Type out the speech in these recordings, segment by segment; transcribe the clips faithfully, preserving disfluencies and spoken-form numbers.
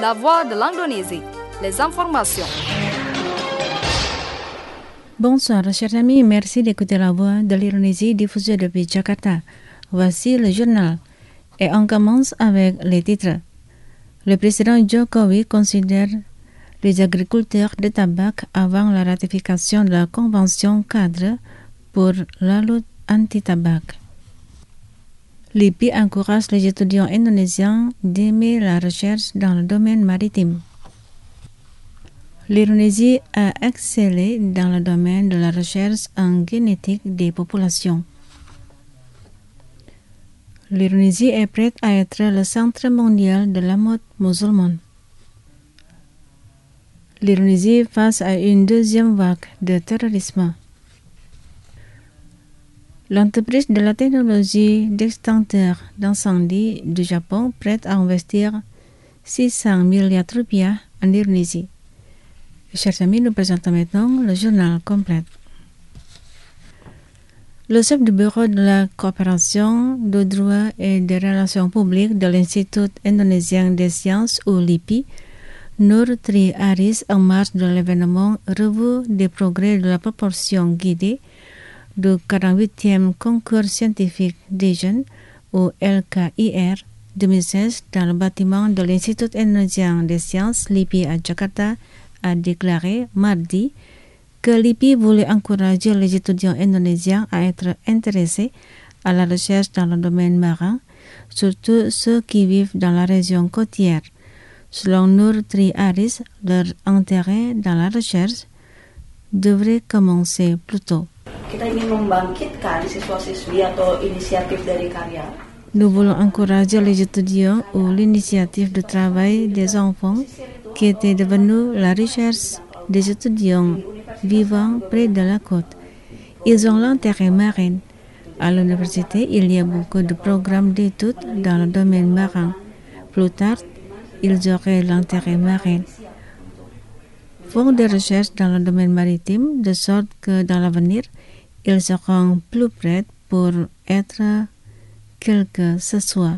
La voix de l'Indonésie, les informations. Bonsoir chers amis, merci d'écouter la voix de l'Indonésie diffusée depuis Jakarta. Voici le journal et on commence avec les titres. Le président Jokowi considère les agriculteurs de tabac avant la ratification de la convention cadre pour la lutte anti-tabac. L'I P I encourage les étudiants indonésiens d'aimer la recherche dans le domaine maritime. L'Indonésie a excellé dans le domaine de la recherche en génétique des populations. L'Indonésie est prête à être le centre mondial de la mode musulmane. L'Indonésie face à une deuxième vague de terrorisme. L'entreprise de la technologie d'extincteur d'incendie du Japon prête à investir six cents milliards de rupiah en Indonésie. Chers amis, nous présentons maintenant le journal complet. Le chef du bureau de la coopération, de droit et des relations publiques de l'Institut indonésien des sciences ou l'I P I, Nur Tri Aris, en marge de l'événement Revue des progrès de la proportion guidée du quarante-huitième concours scientifique des jeunes ou L K I R deux mille seize dans le bâtiment de l'Institut indonésien des sciences l'I P I à Jakarta, a déclaré mardi que l'I P I voulait encourager les étudiants indonésiens à être intéressés à la recherche dans le domaine marin, surtout ceux qui vivent dans la région côtière. Selon Nur Tri Aris, leur intérêt dans la recherche devrait commencer plus tôt. Kita ingin membangkitkan siswa-siswi atau inisiatif dari karya. Nous voulons encourager les étudiants ou l'initiative de travail des enfants qui était devenue la recherche des étudiants vivant près de la côte. Ils ont l'intérêt marin. À l'université, il y a beaucoup de programmes d'études dans le domaine marin. Plus tard, ils auraient l'intérêt marin. Font des recherches dans le domaine maritime de sorte que dans l'avenir, ils seront plus prêts pour être quel que ce soit.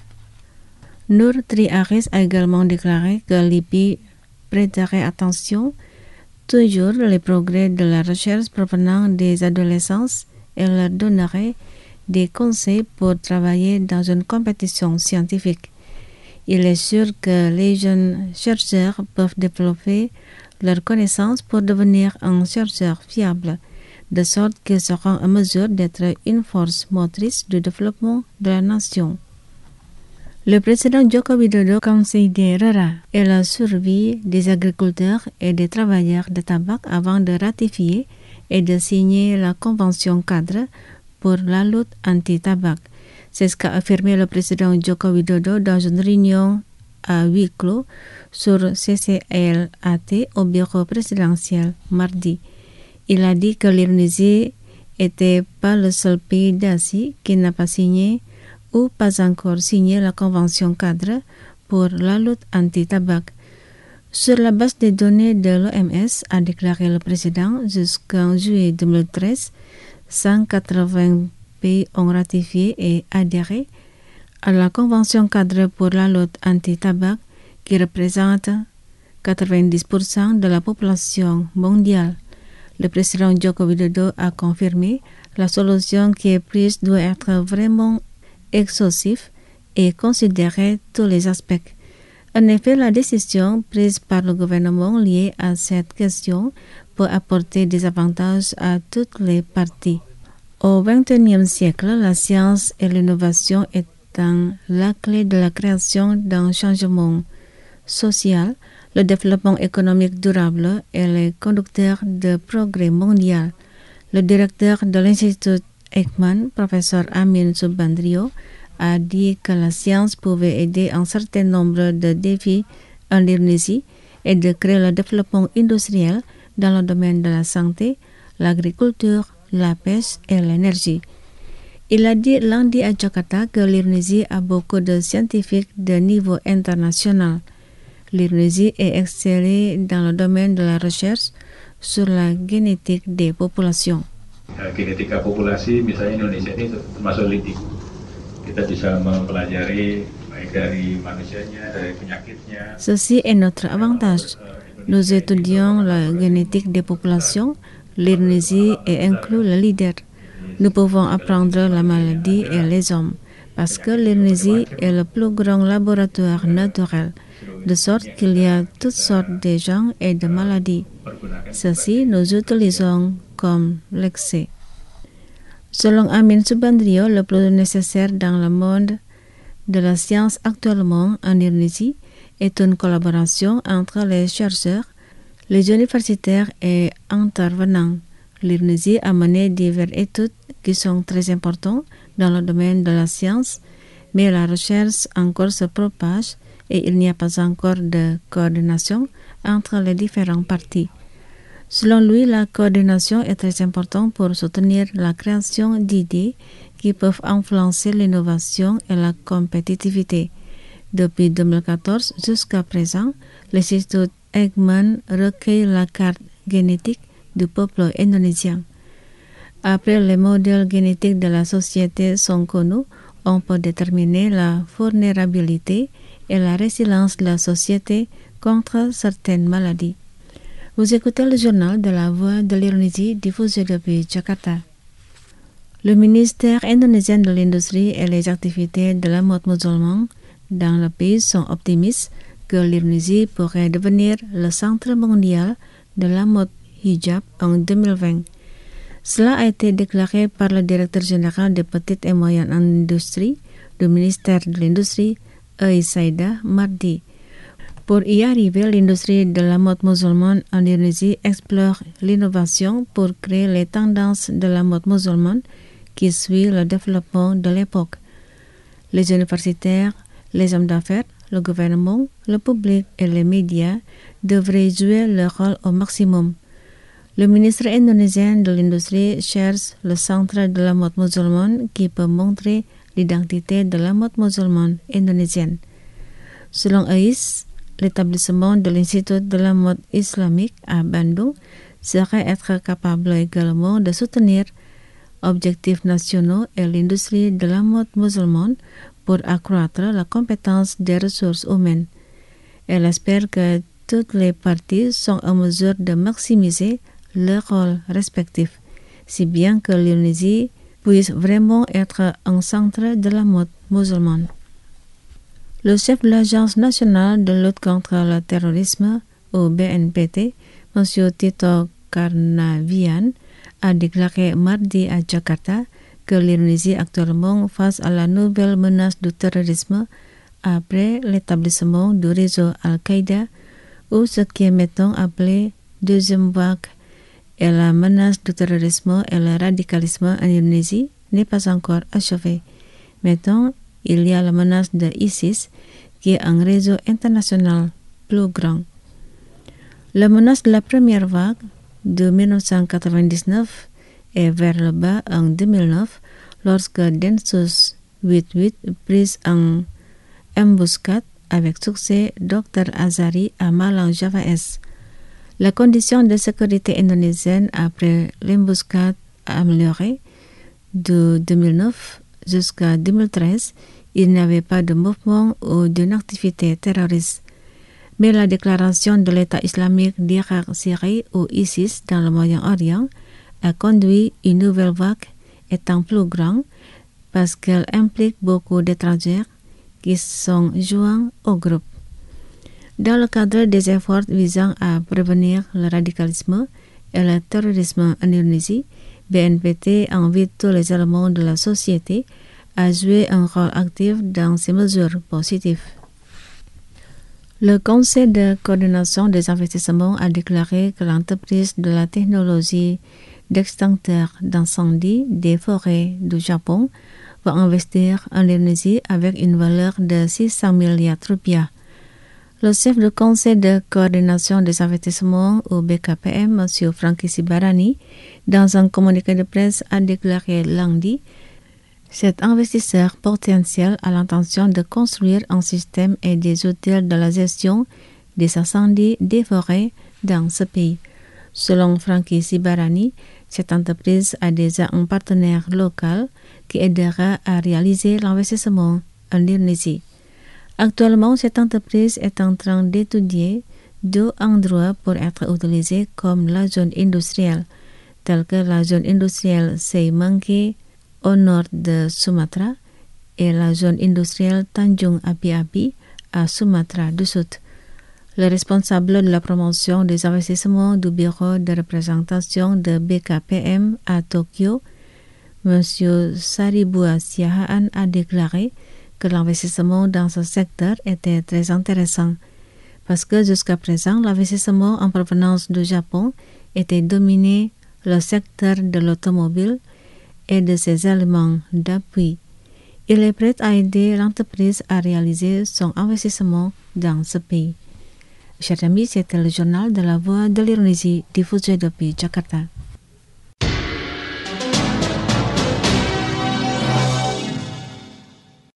Nur Tri Aris a également déclaré que l'I P I prêterait attention toujours les progrès de la recherche provenant des adolescents et leur donnerait des conseils pour travailler dans une compétition scientifique. Il est sûr que les jeunes chercheurs peuvent développer leurs connaissances pour devenir un chercheur fiable, de sorte qu'ils seront en mesure d'être une force motrice du développement de la nation. Le président Joko Widodo considérera et la survie des agriculteurs et des travailleurs de tabac avant de ratifier et de signer la convention cadre pour la lutte anti-tabac. C'est ce qu'a affirmé le président Joko Widodo dans une réunion à huis clos sur C C L A T au bureau présidentiel mardi. Il a dit que l'Indonésie n'était pas le seul pays d'Asie qui n'a pas signé ou pas encore signé la convention cadre pour la lutte anti-tabac. Sur la base des données de l'O M S, a déclaré le président, jusqu'en juillet deux mille treize, cent quatre-vingts pays ont ratifié et adhéré à la convention cadre pour la lutte anti-tabac qui représente quatre-vingt-dix pour cent de la population mondiale. Le président Joko Widodo a confirmé la solution qui est prise doit être vraiment exhaustive et considérer tous les aspects. En effet, la décision prise par le gouvernement liée à cette question peut apporter des avantages à toutes les parties. Au vingt et unième siècle, la science et l'innovation étant la clé de la création d'un changement social, le développement économique durable est le conducteur de progrès mondial. Le directeur de l'Institut Ekman, professeur Amin Subandrio, a dit que la science pouvait aider un certain nombre de défis en Indonésie et de créer le développement industriel dans le domaine de la santé, l'agriculture, la pêche et l'énergie. Il a dit lundi à Jakarta que l'Indonésie a beaucoup de scientifiques de niveau international. L'Indonésie est excellée dans le domaine de la recherche sur la génétique des populations. Genetika populasi misalnya Indonesia ini termasuk leading. Kita bisa mempelajari Ceci est notre avantage. Nous étudions la génétique des populations. L'Indonésie est inclus le leader. Nous pouvons apprendre la maladie et les hommes, parce que l'Indonésie est le plus grand laboratoire naturel, de sorte qu'il y a toutes sortes de gens et de maladies. Ceci, nous utilisons comme l'excès. Selon Amin Subandrio, le plus nécessaire dans le monde de la science actuellement en Indonésie est une collaboration entre les chercheurs, les universitaires et intervenants. L'Indonésie a mené diverses études qui sont très importantes dans le domaine de la science, mais la recherche encore se propage et il n'y a pas encore de coordination entre les différentes parties. Selon lui, la coordination est très importante pour soutenir la création d'idées qui peuvent influencer l'innovation et la compétitivité. Depuis deux mille quatorze jusqu'à présent, l'Institut Eijkman recueille la carte génétique du peuple indonésien. Après les modèles génétiques de la société sont connus, on peut déterminer la vulnérabilité et la résilience de la société contre certaines maladies. Vous écoutez le journal de la Voix de l'Indonésie diffusé depuis Jakarta. Le ministère indonésien de l'Industrie et les activités de la mode musulmane dans le pays sont optimistes que l'Indonésie pourrait devenir le centre mondial de la mode hijab en deux mille vingt. Cela a été déclaré par le directeur général des petites et moyennes industries du ministère de l'Industrie, Eui Saida mardi. Pour y arriver, l'industrie de la mode musulmane en Indonésie explore l'innovation pour créer les tendances de la mode musulmane qui suit le développement de l'époque. Les universitaires, les hommes d'affaires, le gouvernement, le public et les médias devraient jouer leur rôle au maximum. Le ministre indonésien de l'Industrie cherche le centre de la mode musulmane qui peut montrer l'identité de la mode musulmane indonésienne. Selon A I S, l'établissement de l'Institut de la mode islamique à Bandung serait être capable également de soutenir objectifs nationaux et l'industrie de la mode musulmane pour accroître la compétence des ressources humaines. Elle espère que toutes les parties sont en mesure de maximiser leur rôle respectif, si bien que l'Indonésie puisse vraiment être un centre de la mode musulmane. Le chef de l'Agence nationale de lutte contre le terrorisme, au B N P T, M. Tito Karnavian, a déclaré mardi à Jakarta que l'Indonésie actuellement face à la nouvelle menace du terrorisme après l'établissement du réseau Al-Qaïda, ou ce qui est maintenant appelé deuxième vague, et la menace du terrorisme et le radicalisme en Indonésie n'est pas encore achevée. Maintenant, il y a la menace de ISIS, qui est un réseau international plus grand. La menace de la première vague de mille neuf cent quatre-vingt-dix-neuf est vers le bas en deux mille neuf, lorsque Densus quatre-vingt-dix-huit prit en embuscade avec succès docteur Azari à Malang Java Est. La condition de sécurité indonésienne après l'embuscade a amélioré de deux mille neuf jusqu'à deux mille treize. Il n'y avait pas de mouvement ou d'une activité terroriste. Mais la déclaration de l'État islamique d'Irak-Syrie ou ISIS dans le Moyen-Orient a conduit une nouvelle vague étant plus grande parce qu'elle implique beaucoup d'étrangers qui sont joints au groupe. Dans le cadre des efforts visant à prévenir le radicalisme et le terrorisme en Indonésie, B N P T invite tous les éléments de la société à jouer un rôle actif dans ces mesures positives. Le Conseil de coordination des investissements a déclaré que l'entreprise de la technologie d'extincteur d'incendie des forêts du Japon va investir en Indonésie avec une valeur de six cents milliards rupiah. Le chef du Conseil de coordination des investissements au B K P M, M. Franky Sibarani, dans un communiqué de presse, a déclaré lundi: cet investisseur potentiel a l'intention de construire un système et des outils de la gestion des incendies des forêts dans ce pays. Selon Franky Sibarani, cette entreprise a déjà un partenaire local qui aidera à réaliser l'investissement en Indonésie. Actuellement, cette entreprise est en train d'étudier deux endroits pour être utilisés comme la zone industrielle, telle que la zone industrielle Seimangke au nord de Sumatra et la zone industrielle Tanjung Api-Api à Sumatra du Sud. Le responsable de la promotion des investissements du bureau de représentation de B K P M à Tokyo, M. Saribua Siahaan, a déclaré que l'investissement dans ce secteur était très intéressant parce que jusqu'à présent, l'investissement en provenance du Japon était dominé le secteur de l'automobile et de ses éléments d'appui. Il est prêt à aider l'entreprise à réaliser son investissement dans ce pays. Chers amis, c'était le journal de la Voix de l'Indonésie diffusé depuis Jakarta.